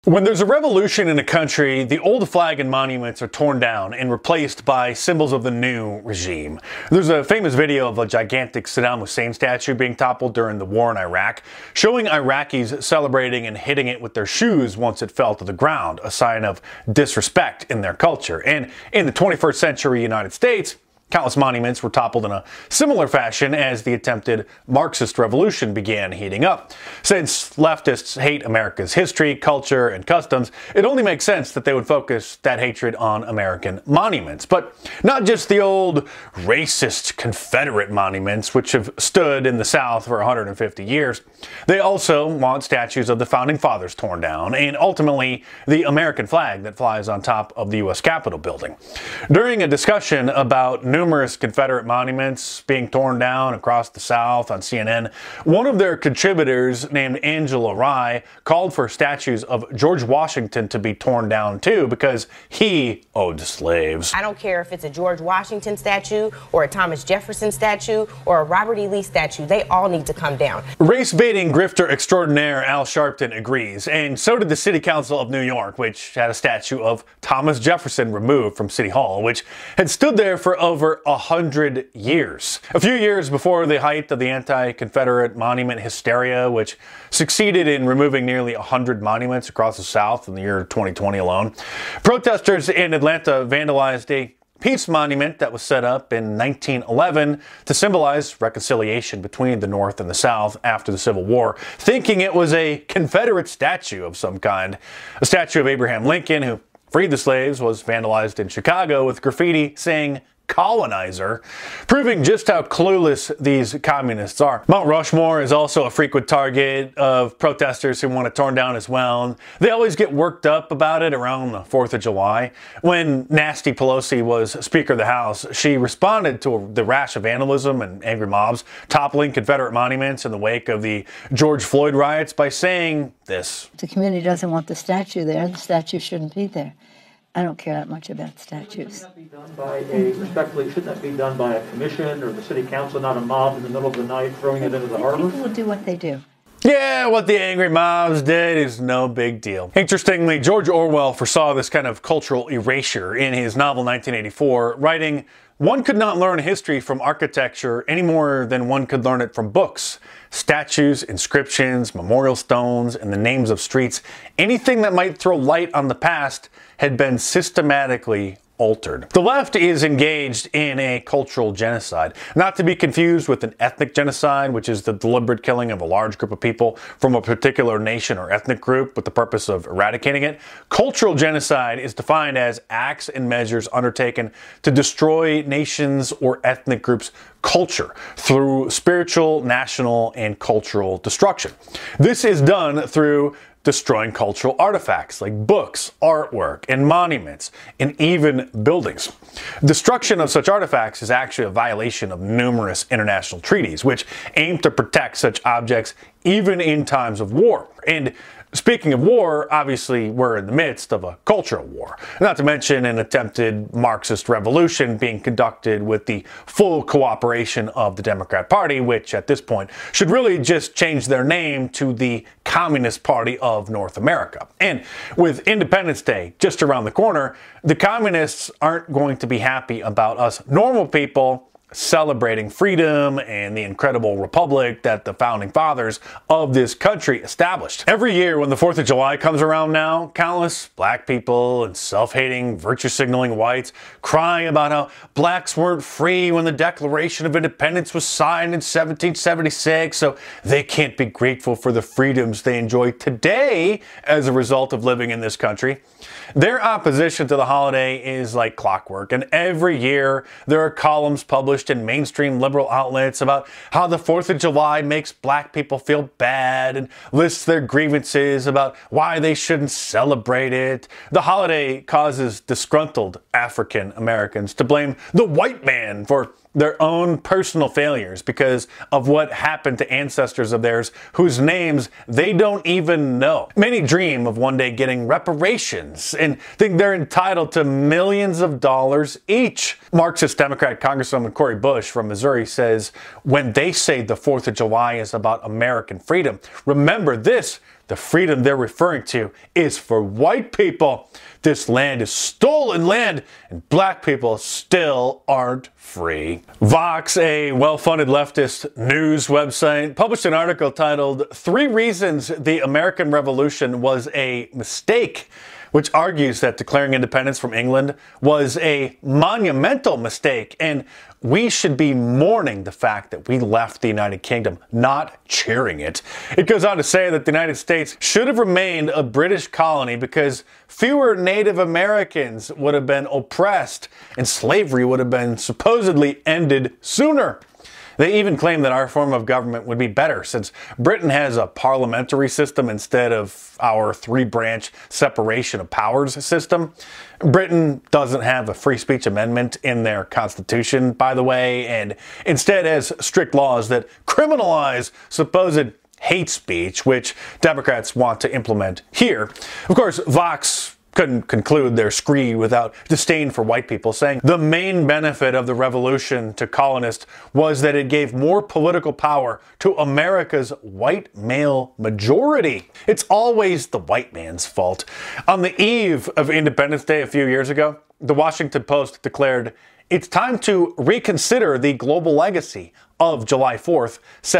When there's a revolution in a country, the old flag and monuments are torn down and replaced by symbols of the new regime. There's a famous video of a gigantic Saddam Hussein statue being toppled during the war in Iraq, showing Iraqis celebrating and hitting it with their shoes once it fell to the ground, a sign of disrespect in their culture. And in the 21st century United States, countless monuments were toppled in a similar fashion as the attempted Marxist revolution began heating up. Since leftists hate America's history, culture, and customs, it only makes sense that they would focus that hatred on American monuments. But not just the old racist Confederate monuments, which have stood in the South for 150 years. They also want statues of the Founding Fathers torn down, and ultimately the American flag that flies on top of the U.S. Capitol building. During a discussion about numerous Confederate monuments being torn down across the South on CNN, one of their contributors, named Angela Rye, called for statues of George Washington to be torn down too because he owed slaves. I don't care if it's a George Washington statue or a Thomas Jefferson statue or a Robert E. Lee statue. They all need to come down. Race-baiting grifter extraordinaire Al Sharpton agrees, and so did the City Council of New York, which had a statue of Thomas Jefferson removed from City Hall, which had stood there for over 100 years. A few years before the height of the anti-Confederate monument hysteria, which succeeded in removing nearly 100 monuments across the South in the year 2020 alone, protesters in Atlanta vandalized a peace monument that was set up in 1911 to symbolize reconciliation between the North and the South after the Civil War, thinking it was a Confederate statue of some kind. A statue of Abraham Lincoln, who freed the slaves, was vandalized in Chicago with graffiti saying colonizer, proving just how clueless these communists are. Mount Rushmore is also a frequent target of protesters who want it torn down as well. They always get worked up about it around the 4th of July. When Nasty Pelosi was Speaker of the House, she responded to the rash of vandalism and angry mobs toppling Confederate monuments in the wake of the George Floyd riots by saying this: "The community doesn't want the statue there. The statue shouldn't be there. I don't care that much about statues." Shouldn't that be done by a commission or the city council, not a mob in the middle of the night throwing it into the harbor? People will do what they do. Yeah, what the angry mobs did is no big deal. Interestingly, George Orwell foresaw this kind of cultural erasure in his novel 1984, writing, "One could not learn history from architecture any more than one could learn it from books. Statues, inscriptions, memorial stones, and the names of streets, anything that might throw light on the past had been systematically altered." The left is engaged in a cultural genocide, not to be confused with an ethnic genocide, which is the deliberate killing of a large group of people from a particular nation or ethnic group with the purpose of eradicating it. Cultural genocide is defined as acts and measures undertaken to destroy nations or ethnic groups' culture through spiritual, national, and cultural destruction. This is done through destroying cultural artifacts like books, artwork, and monuments, and even buildings. Destruction of such artifacts is actually a violation of numerous international treaties, which aim to protect such objects even in times of war. And speaking of war, obviously we're in the midst of a cultural war, not to mention an attempted Marxist revolution being conducted with the full cooperation of the Democrat Party, which at this point should really just change their name to the Communist Party of North America. And with Independence Day just around the corner, the communists aren't going to be happy about us normal people celebrating freedom and the incredible republic that the founding fathers of this country established. Every year when the 4th of July comes around now, countless black people and self-hating, virtue-signaling whites cry about how blacks weren't free when the Declaration of Independence was signed in 1776, so they can't be grateful for the freedoms they enjoy today as a result of living in this country. Their opposition to the holiday is like clockwork, and every year there are columns published in mainstream liberal outlets about how the 4th of July makes black people feel bad and lists their grievances about why they shouldn't celebrate it. The holiday causes disgruntled African Americans to blame the white man for their own personal failures because of what happened to ancestors of theirs whose names they don't even know. Many dream of one day getting reparations and think they're entitled to millions of dollars each. Marxist Democrat Congresswoman Cori Bush from Missouri says, "When they say the 4th of July is about American freedom, remember this: the freedom they're referring to is for white people. This land is stolen land, and black people still aren't free. Vox, a well-funded leftist news website, published an article titled 3 Reasons the American Revolution Was a Mistake, which argues that declaring independence from England was a monumental mistake, and we should be mourning the fact that we left the United Kingdom, not cheering it. It goes on to say that the United States should have remained a British colony because fewer Native Americans would have been oppressed and slavery would have been supposedly ended sooner. They even claim that our form of government would be better since Britain has a parliamentary system instead of our 3-branch separation of powers system. Britain doesn't have a free speech amendment in their constitution, by the way, and instead has strict laws that criminalize supposed hate speech, which Democrats want to implement here. Of course, Vox couldn't conclude their screed without disdain for white people, saying the main benefit of the revolution to colonists was that it gave more political power to America's white male majority. It's always the white man's fault. On the eve of Independence Day a few years ago, the Washington Post declared, "It's time to reconsider the global legacy of July 4th,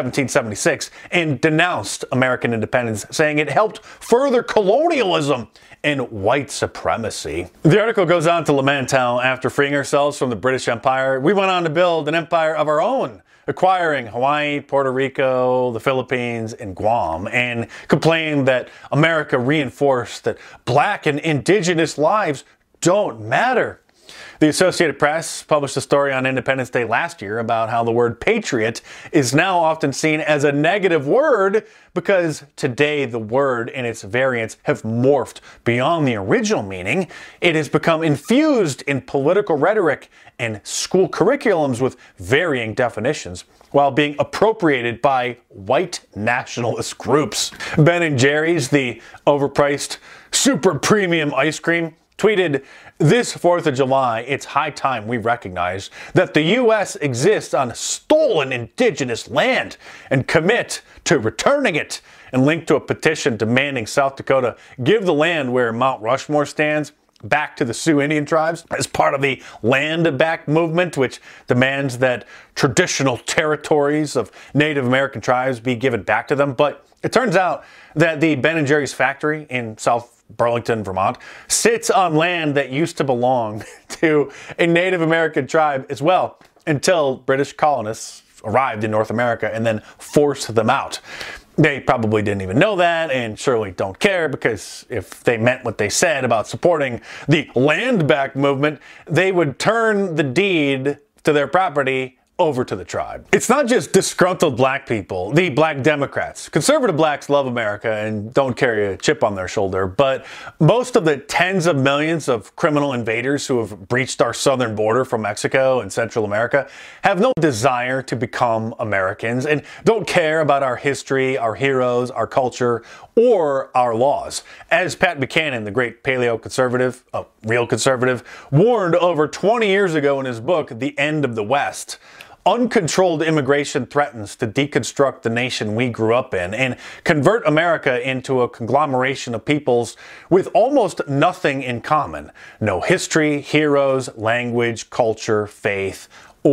1776, and denounced American independence, saying it helped further colonialism and white supremacy." The article goes on to lament how, after freeing ourselves from the British Empire, we went on to build an empire of our own, acquiring Hawaii, Puerto Rico, the Philippines, and Guam, and complained that America reinforced that black and indigenous lives don't matter. The Associated Press published a story on Independence Day last year about how the word patriot is now often seen as a negative word because today the word and its variants have morphed beyond the original meaning. It has become infused in political rhetoric and school curriculums with varying definitions, while being appropriated by white nationalist groups. Ben & Jerry's, the overpriced super premium ice cream, tweeted, "This 4th of July, it's high time we recognize that the U.S. exists on stolen indigenous land and commit to returning it," and linked to a petition demanding South Dakota give the land where Mount Rushmore stands back to the Sioux Indian tribes as part of the Land Back movement, which demands that traditional territories of Native American tribes be given back to them. But it turns out that the Ben & Jerry's factory in South Burlington, Vermont, sits on land that used to belong to a Native American tribe as well, until British colonists arrived in North America and then forced them out. They probably didn't even know that and surely don't care, because if they meant what they said about supporting the Land Back movement, they would turn the deed to their property over to the tribe. It's not just disgruntled black people, the black Democrats. Conservative blacks love America and don't carry a chip on their shoulder, but most of the tens of millions of criminal invaders who have breached our southern border from Mexico and Central America have no desire to become Americans and don't care about our history, our heroes, our culture, or our laws. As Pat Buchanan, the great paleo-conservative, a real conservative, warned over 20 years ago in his book, The End of the West, uncontrolled immigration threatens to deconstruct the nation we grew up in and convert America into a conglomeration of peoples with almost nothing in common. No history, heroes, language, culture, faith,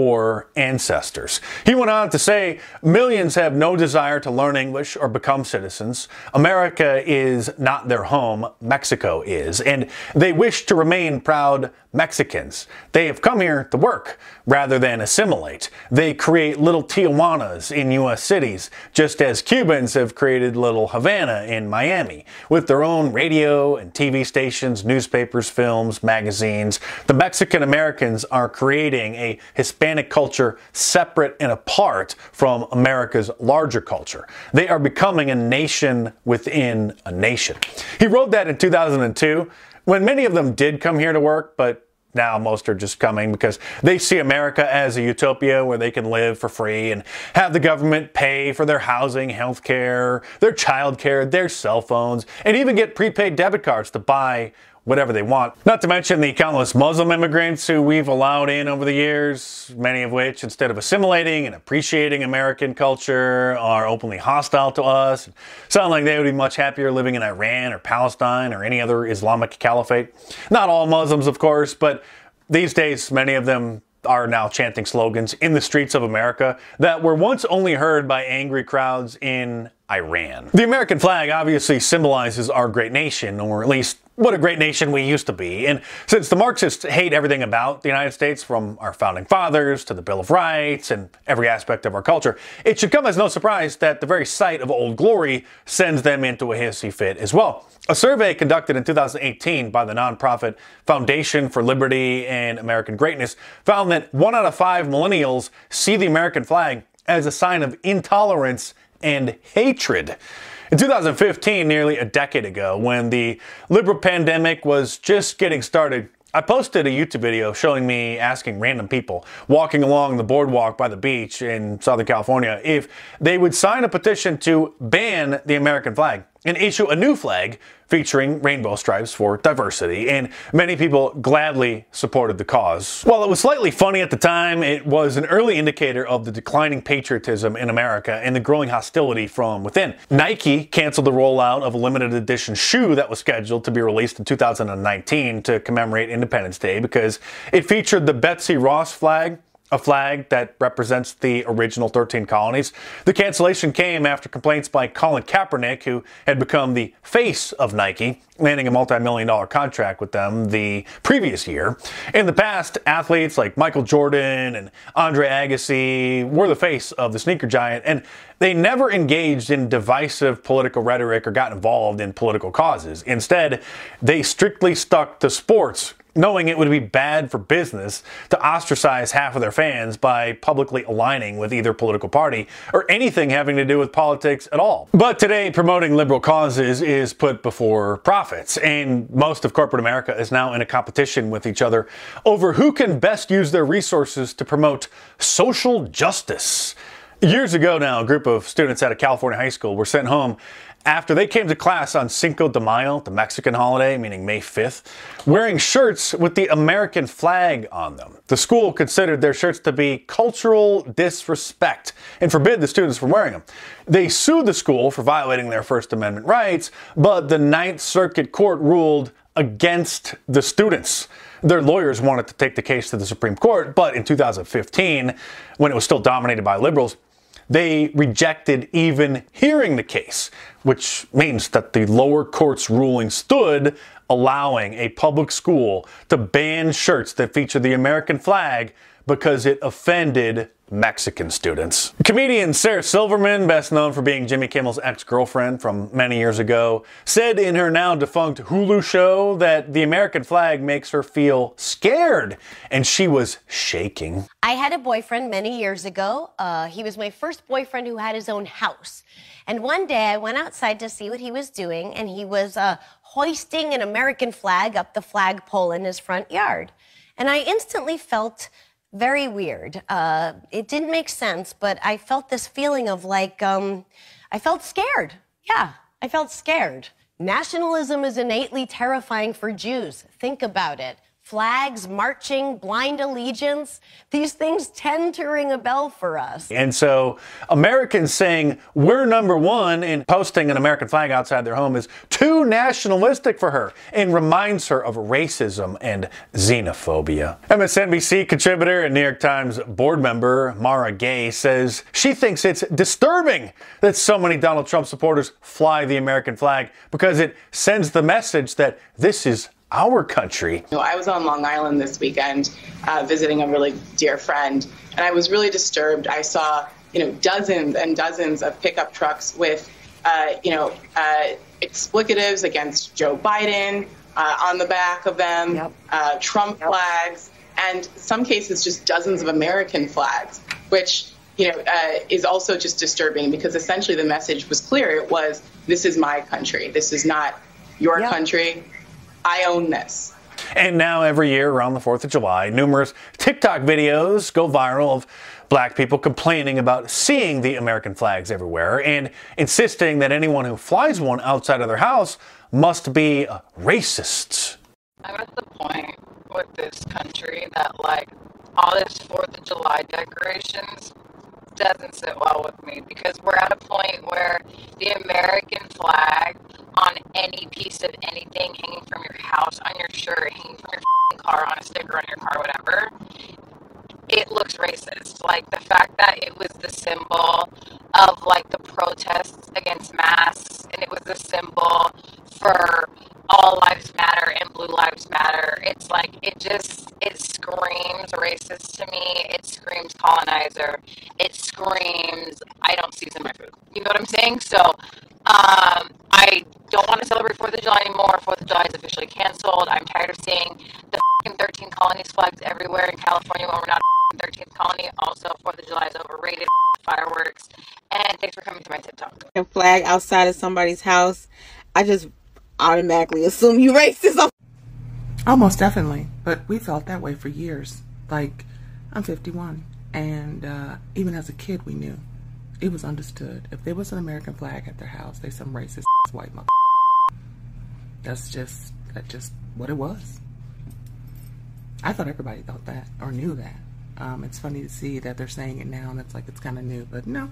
or ancestors. He went on to say, millions have no desire to learn English or become citizens. America is not their home, Mexico is, and they wish to remain proud Mexicans. They have come here to work rather than assimilate. They create little Tijuanas in U.S. cities, just as Cubans have created little Havana in Miami, with their own radio and TV stations, newspapers, films, magazines. The Mexican Americans are creating a Hispanic culture separate and apart from America's larger culture. They are becoming a nation within a nation. He wrote that in 2002, when many of them did come here to work, but now most are just coming because they see America as a utopia where they can live for free and have the government pay for their housing, health care, their child care, their cell phones, and even get prepaid debit cards to buy whatever they want. Not to mention the countless Muslim immigrants who we've allowed in over the years, many of which, instead of assimilating and appreciating American culture, are openly hostile to us. Sound like they would be much happier living in Iran or Palestine or any other Islamic caliphate. Not all Muslims, of course, but these days, many of them are now chanting slogans in the streets of America that were once only heard by angry crowds in Iran. The American flag obviously symbolizes our great nation, or at least what a great nation we used to be. And since the Marxists hate everything about the United States, from our founding fathers to the Bill of Rights and every aspect of our culture, it should come as no surprise that the very sight of Old Glory sends them into a hissy fit as well. A survey conducted in 2018 by the nonprofit Foundation for Liberty and American Greatness found that 1 out of 5 millennials see the American flag as a sign of intolerance and hatred. In 2015, nearly a decade ago, when the liberal pandemic was just getting started, I posted a YouTube video showing me asking random people walking along the boardwalk by the beach in Southern California if they would sign a petition to ban the American flag and issue a new flag featuring rainbow stripes for diversity, and many people gladly supported the cause. While it was slightly funny at the time, it was an early indicator of the declining patriotism in America and the growing hostility from within. Nike canceled the rollout of a limited edition shoe that was scheduled to be released in 2019 to commemorate Independence Day because it featured the Betsy Ross flag, a flag that represents the original 13 colonies. The cancellation came after complaints by Colin Kaepernick, who had become the face of Nike, landing a multi-million-dollar contract with them the previous year. In the past, athletes like Michael Jordan and Andre Agassi were the face of the sneaker giant, and they never engaged in divisive political rhetoric or got involved in political causes. Instead, they strictly stuck to sports, knowing it would be bad for business to ostracize half of their fans by publicly aligning with either political party or anything having to do with politics at all. But today, promoting liberal causes is put before profits, and most of corporate America is now in a competition with each other over who can best use their resources to promote social justice. Years ago now, a group of students at a California high school were sent home after they came to class on Cinco de Mayo, the Mexican holiday, meaning May 5th, wearing shirts with the American flag on them. The school considered their shirts to be cultural disrespect and forbid the students from wearing them. They sued the school for violating their First Amendment rights, but the Ninth Circuit Court ruled against the students. Their lawyers wanted to take the case to the Supreme Court, but in 2015, when it was still dominated by liberals, they rejected even hearing the case, which means that the lower court's ruling stood, allowing a public school to ban shirts that feature the American flag because it offended Mexican students. Comedian Sarah Silverman, best known for being Jimmy Kimmel's ex-girlfriend from many years ago, said in her now defunct Hulu show that the American flag makes her feel scared, and she was shaking. I had a boyfriend many years ago. He was my first boyfriend who had his own house. And one day I went outside to see what he was doing, and he was hoisting an American flag up the flagpole in his front yard. And I instantly felt very weird. It didn't make sense, but I felt this feeling of like, I felt scared. Yeah, I felt scared. Nationalism is innately terrifying for Jews. Think about it. Flags, marching, blind allegiance, these things tend to ring a bell for us. And so Americans saying we're number one and posting an American flag outside their home is too nationalistic for her and reminds her of racism and xenophobia. MSNBC contributor and New York Times board member Mara Gay says she thinks it's disturbing that so many Donald Trump supporters fly the American flag because it sends the message that this is our country. I was on Long Island this weekend visiting a really dear friend, and I was really disturbed. I saw, dozens and dozens of pickup trucks with, explicatives against Joe Biden on the back of them, Trump flags, and some cases just dozens of American flags, which is also just disturbing because essentially the message was clear. It was, this is my country. This is not your country. I own this. And now every year around the 4th of July, numerous TikTok videos go viral of black people complaining about seeing the American flags everywhere and insisting that anyone who flies one outside of their house must be a racist. I'm at the point with this country that, like, all this 4th of July decorations doesn't sit well with me, because we're at a point where the American flag on any piece of anything, hanging from your house, on your shirt, hanging from your car, on a sticker on your car, whatever, it looks racist. Like, the fact that it was the symbol of, like, the protests against masks, and it was the symbol for all lives matter and blue lives matter. It's like, it screams racist to me. It screams colonizer. It screams, I don't season my food. You know what I'm saying? So, I don't want to celebrate 4th of July anymore. 4th of July is officially canceled. I'm tired of seeing the 13 colonies flags everywhere in California when we're not a 13th colony. Also, 4th of July is overrated. Fireworks. And thanks for coming to my TikTok. A flag outside of somebody's house, I just automatically assume you racist. Almost definitely, but we felt that way for years. Like, I'm 51, and even as a kid, we knew. It was understood. If there was an American flag at their house, they some racist white mother. That's just what it was. I thought everybody thought that, or knew that. It's funny to see that they're saying it now, and it's like it's kind of new, but no.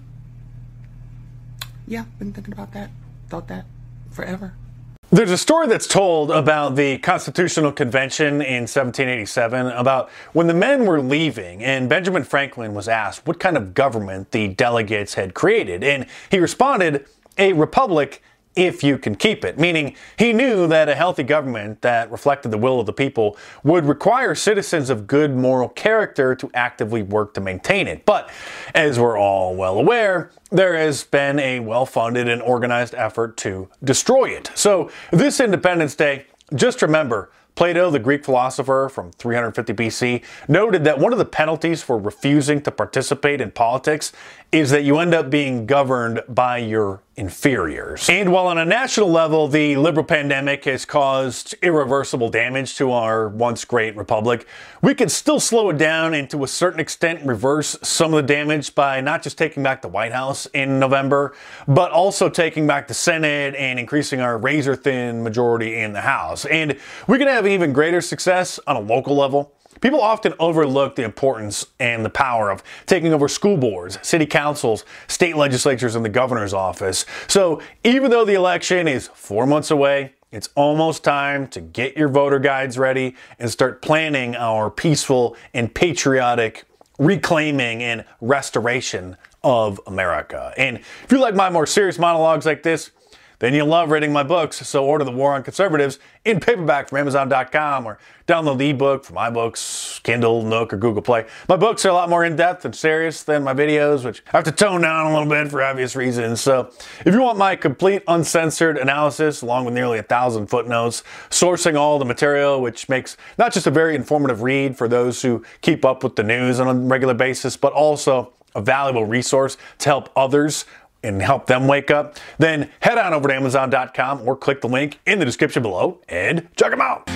Yeah, been thinking about that, thought that forever. There's a story that's told about the Constitutional Convention in 1787, about when the men were leaving, and Benjamin Franklin was asked what kind of government the delegates had created, and he responded, "A republic, if you can keep it," meaning he knew that a healthy government that reflected the will of the people would require citizens of good moral character to actively work to maintain it. But as we're all well aware, there has been a well-funded and organized effort to destroy it. So this Independence Day, just remember, Plato, the Greek philosopher from 350 BC, noted that one of the penalties for refusing to participate in politics is that you end up being governed by your inferiors. And while on a national level, the liberal pandemic has caused irreversible damage to our once great republic, we can still slow it down and to a certain extent reverse some of the damage by not just taking back the White House in November, but also taking back the Senate and increasing our razor-thin majority in the House. And we can have even greater success on a local level. People often overlook the importance and the power of taking over school boards, city councils, state legislatures, and the governor's office. So even though the election is 4 months away, it's almost time to get your voter guides ready and start planning our peaceful and patriotic reclaiming and restoration of America. And if you like my more serious monologues like this, then you'll love reading my books, so order The War on Conservatives in paperback from Amazon.com or download the ebook from iBooks, Kindle, Nook, or Google Play. My books are a lot more in-depth and serious than my videos, which I have to tone down a little bit for obvious reasons. So if you want my complete uncensored analysis, along with nearly 1,000 footnotes, sourcing all the material, which makes not just a very informative read for those who keep up with the news on a regular basis, but also a valuable resource to help others and help them wake up, then head on over to Amazon.com or click the link in the description below and check them out.